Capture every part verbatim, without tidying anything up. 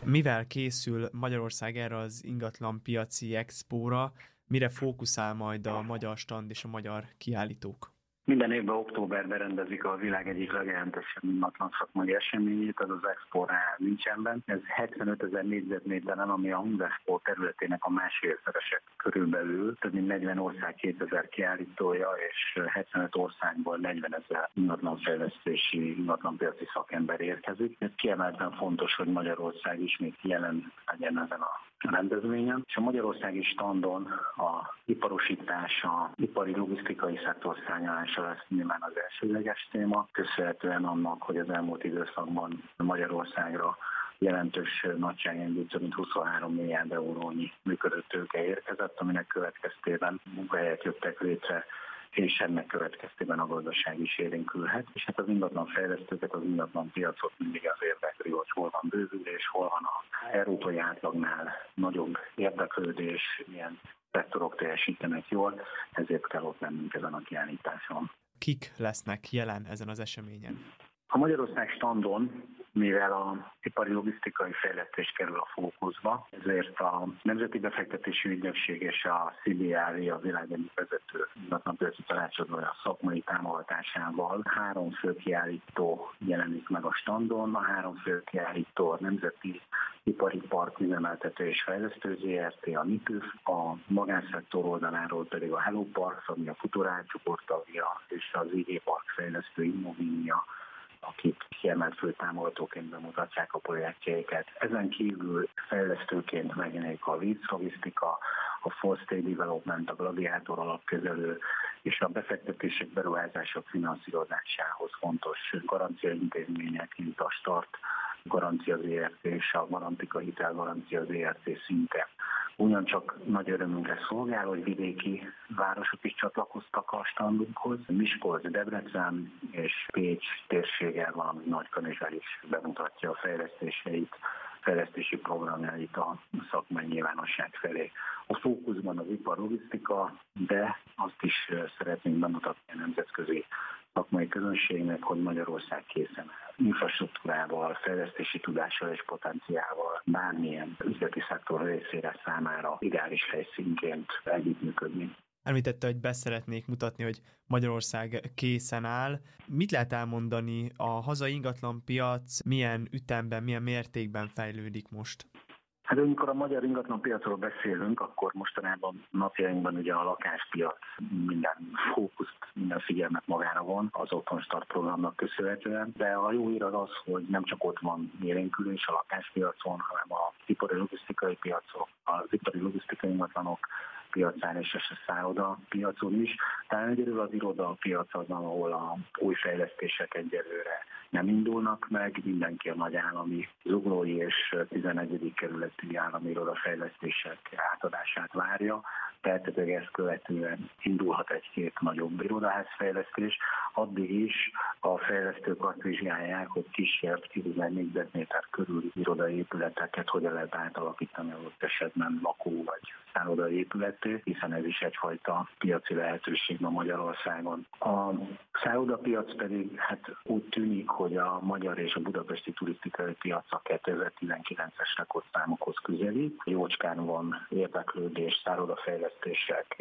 Mivel készül Magyarország erre az ingatlanpiaci expóra, mire fókuszál majd a magyar stand és a magyar kiállítók? Minden évben októberben rendezik a világ egyik legjelentősebb ingatlan szakmai eseményét, az az Expo Münchenben. Ez hetvenötezer négyzetméteren, ami a Hundexpo területének a másfélszerese körülbelül. Több mint negyven ország kétezer kiállítója, és hetvenöt országból negyvenezer ingatlanfejlesztési, ingatlanpiaci szakember érkezik. Ez kiemelten fontos, hogy Magyarország ismét jelen legyen ezen a rendezvényen. És a magyarországi standon a iparosítás, a ipari logisztikai szektor szárnyalása lesz nyilván az elsődleges téma, köszönhetően annak, hogy az elmúlt időszakban Magyarországra jelentős nagyságrendű, több mint huszonhárom milliárd eurónyi működő tőke érkezett, aminek következtében munkahelyek jöttek létre, és ennek következtében a gazdaság is élénkülhet. És hát az ingatlan fejlesztőket, az ingatlan piacot mindig az érdekli, hogy hol van bővülés, hol van az európai átlagnál nagyobb érdeklődés, milyen szektorok teljesítenek jól, ezért kell ott lennünk ezen a kiállításon. Kik lesznek jelen ezen az eseményen? A Magyarország standon, mivel a ipari logisztikai fejlesztés kerül a fókuszba, ezért a Nemzeti Befektetési Ügynökség és a cé bé er i, a világ egyik vezető ingatlanpiaci tanácsadója szakmai támogatásával három fő kiállító jelenik meg a standon. A három fő kiállító a Nemzeti Ipari Park Üzemeltető és Fejlesztő zé er té, a NIPÜF, a magánszektor oldaláról pedig a Hello Park, ami a Futurál csoport tagja, és az i gé Park fejlesztő Immovinia, akik kiemelt főtámogatóként bemutatják a projektjeiket. Ezen kívül fejlesztőként megjelenik a Leeds Logisztika, a Four State Development, a Gladiátor alapkezelő, és a befektetések, beruházások finanszírozásához fontos garanciaintézmények, mint a Start Garancia zé er té és a Garantika Hitel Garancia zé er té szintén. Ugyancsak nagy örömünkre szolgál, hogy vidéki városok is csatlakoztak a standunkhoz. Miskolc, Debrecen és Pécs térsége, valamint Nagykanizsár is bemutatja a fejlesztéseit, fejlesztési programjait a szakmai nyilvánosság felé. A fókuszban az iparlogisztika, de azt is szeretnénk bemutatni a nemzetközi szakmai közönségnek, hogy Magyarország készen áll infrastruktúrával, fejlesztési tudással és potenciával bármilyen üzleti szektor részére számára ideális helyszínként együttműködni. Említette, hogy be szeretnék mutatni, hogy Magyarország készen áll. Mit lehet elmondani, a hazai ingatlanpiac milyen ütemben, milyen mértékben fejlődik most? Hát amikor a magyar ingatlanpiacról beszélünk, akkor mostanában napjainkban ugye a lakáspiac minden fókuszt, minden figyelmet magára von az Otthon Start programnak köszönhetően, de a jó hír az az, hogy nem csak ott van élénkülés a lakáspiacon, hanem az ipari logisztikai piacok, az ipari logisztikai ingatlanok piacán és a szálloda piacon is. Tehát egyedül az iroda piac az, ahol a új fejlesztések egyelőre nem indulnak meg, mindenki a nagy állami zuglói és tizenegyedik kerületi állami irodafejlesztések átadását várja, tehát ezt követően indulhat egy-két nagyobb irodaházfejlesztés. Addig is a fejlesztők azt vizsgálják, hogy kisebb tízezer négyzetméter körüli irodai épületeket hogyan lehet átalakítani adott esetben lakó vagy szállodai épületé, hiszen ez is egyfajta piaci lehetőség ma Magyarországon. A szállodapiac pedig hát úgy tűnik, hogy a magyar és a budapesti turisztikai piac a kétezer-tizenkilences rekordszámokhoz közelít. Jócskán van érdeklődés szállodafejlesztések,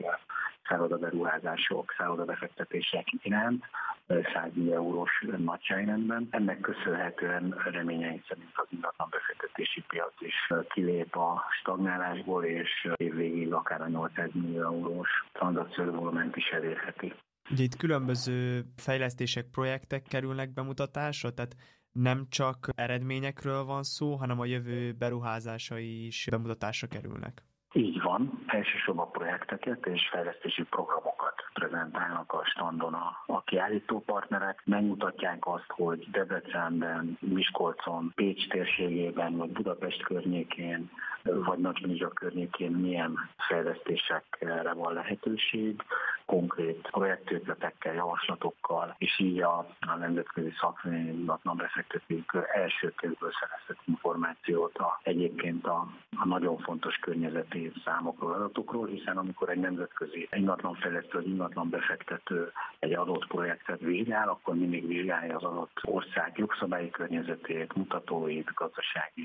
szállodaberuházások, szállodabefektetések iránt, száz millió eurós nagyságrendben. Ennek köszönhetően reményeink szerint az ingatlanbefektetési piac is kilép a stagnálásból, és évvégig akár a nyolcszáz millió eurós tranzakciós volument is elérheti. Ugye itt különböző fejlesztések, projektek kerülnek bemutatásra, tehát nem csak eredményekről van szó, hanem a jövő beruházásai is bemutatásra kerülnek. Így van, elsősorban projekteket és fejlesztési programokat prezentálnak a standon a, a kiállító partnerek. Megmutatják azt, hogy Debrecenben, Miskolcon, Pécs térségében, vagy Budapest környékén, vagy Nagykanizsa környékén milyen fejlesztésekre van lehetőség, konkrét projektötletekkel, javaslatokkal, és így a, a nemzetközi szakmai ingatlan befektetők első kézből szerezhet információt a, egyébként a, a nagyon fontos környezeti számokról, adatokról, hiszen amikor egy nemzetközi ingatlanfejlesztő vagy ingatlanbefektető egy adott projektet vizsgál, akkor mindig vizsgálja az adott ország jogszabályi környezetét, mutatóit, gazdasági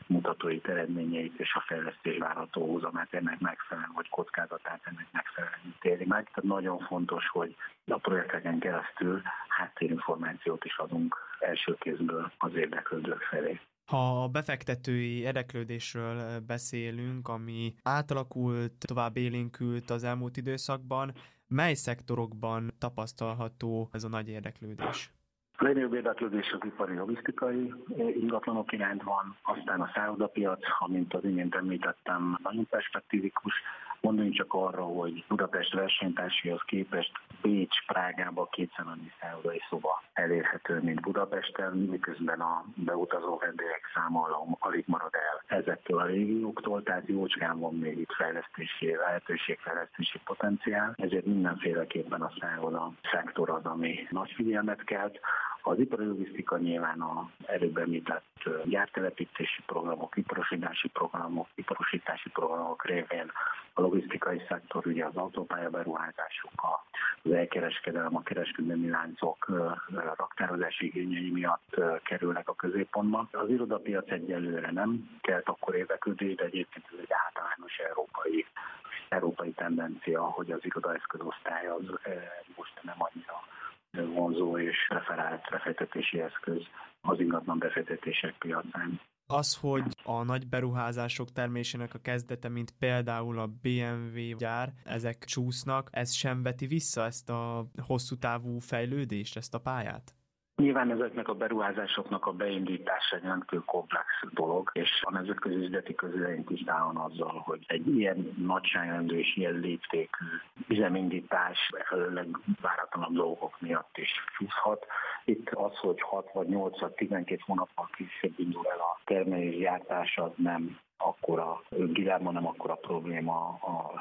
mutatóit, eredményeit és a fejlesztés várható hozamát ennek megfelelően, vagy kockázatát ennek megfelelően ítéli meg. Tehát nagyon fontos, hogy a projekteken keresztül háttérinformációt is adunk első kézből az érdeklődők felé. Ha a befektetői érdeklődésről beszélünk, ami átalakult, tovább élénkült az elmúlt időszakban, mely szektorokban tapasztalható ez a nagy érdeklődés? A legnagyobb érdeklődés az ipari logisztikai ingatlanok iránt van, aztán a szállodapiac, amint az imént említettem, nagyon perspektívikus. Gondoljunk csak arra, hogy Budapest versenytársaihoz képest Bécs, Prágában kétszer annyi szállodai szoba elérhető, mint Budapesten, miközben a beutazó vendégek száma alig marad el ezektől a régióktól, tehát jócskán van még itt fejlesztési, lehetőségfejlesztési potenciál, ezért mindenféleképpen a szálloda szektor az, ami nagy figyelmet kelt. Az ipari logisztika nyilván a előbb említett gyártelepítési programok, iparosítási programok, iparosítási programok révén a logisztikai szektor, ugye az autópályaberuházások, az elkereskedelem, a kereskedelmi láncok a raktározási igényei miatt kerülnek a középpontba. Az irodapiac egyelőre nem kelt akkor érdeklődés, de egyébként ez egy általános európai, európai tendencia, hogy az irodaeszközosztály az most nem annyira vonzó és preferált befektetési eszköz az ingatlan befektetések piacán. Az, hogy a nagy beruházások termésének a kezdete, mint például a bé em vé gyár, ezek csúsznak, ez sem veti vissza ezt a hosszú távú fejlődést, ezt a pályát? Nyilván ezeknek a beruházásoknak a beindítása egy rendkívül komplex dolog, és a nemzetközi üzleti közvélemény tisztában azzal, hogy egy ilyen nagyságrendű és ilyen léptékű üzemindítás előleg váratlanabb dolgok miatt is csúszhat. Itt az, hogy hat vagy nyolc vagy tizenkét hónappal később indul el a termelés gyártás, az nem akkora dilemma, nem akkora probléma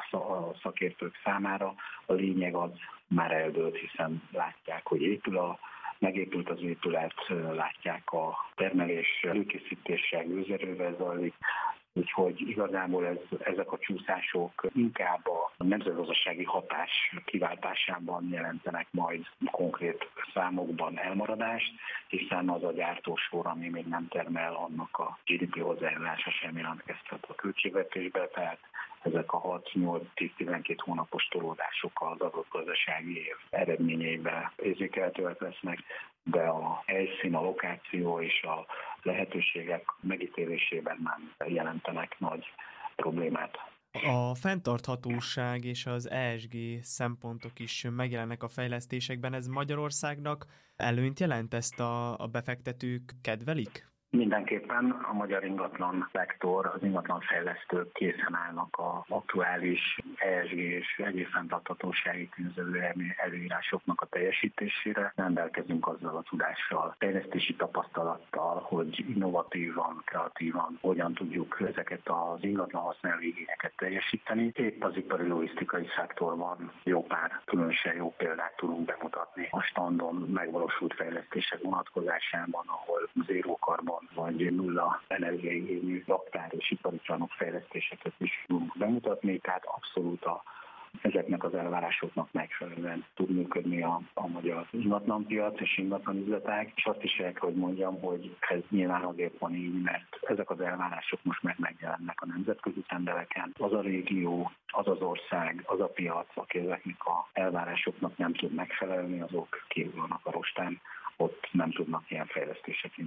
a szakértők számára. A lényeg az már eldőlt, hiszen látják, hogy épül a megépült az épület, látják a termelés előkészítése gőzerővel zajlik, úgyhogy igazából ez, ezek a csúszások inkább a nemzetgazdasági hatás kiváltásában jelentenek majd konkrét számokban elmaradást, hiszen az a gyártósor, ami még nem termel, annak a gé dé pé hozzájárulása sem jelentkezhet a költségvetésbe, tehát ezek a hat-nyolc-tíz-tizenkét hónapos tolódások az adott gazdasági év eredményeibe érzékelhetőek lesznek, de a helyszín, a lokáció és a lehetőségek megítélésében nem jelentenek nagy problémát. A fenntarthatóság és az é es gé szempontok is megjelennek a fejlesztésekben. Ez Magyarországnak előnyt jelent, ezt a, a befektetők kedvelik? Mindenképpen a magyar ingatlan szektor, az ingatlanfejlesztők készen állnak az aktuális é es gé és egyéb fenntarthatósági környezetvédelmi előírásoknak a teljesítésére. Rendelkezünk azzal a tudással, fejlesztési tapasztalattal, hogy innovatívan, kreatívan hogyan tudjuk ezeket az ingatlan használó igényeket teljesíteni. Épp az ipari logisztikai szektorban jó pár különösen jó példát tudunk bemutatni a standon megvalósult fejlesztések vonatkozásában, ahol zéró karbon vagy nulla energiaigényű raktár és ipari csarnok fejlesztéseket is tudunk bemutatni, tehát abszolút a, ezeknek az elvárásoknak megfelelően tud működni a, a magyar ingatlanpiac és ingatlanüzletág. És azt is el kell, hogy mondjam, hogy ez nyilván azért van így, mert ezek az elvárások most meg megjelennek a nemzetközi tendereken. Az a régió, az az ország, az a piac, aki ezeknek az elvárásoknak nem tud megfelelni, azok kívül vannak a rostán, ott nem tudnak ilyen fejlesztések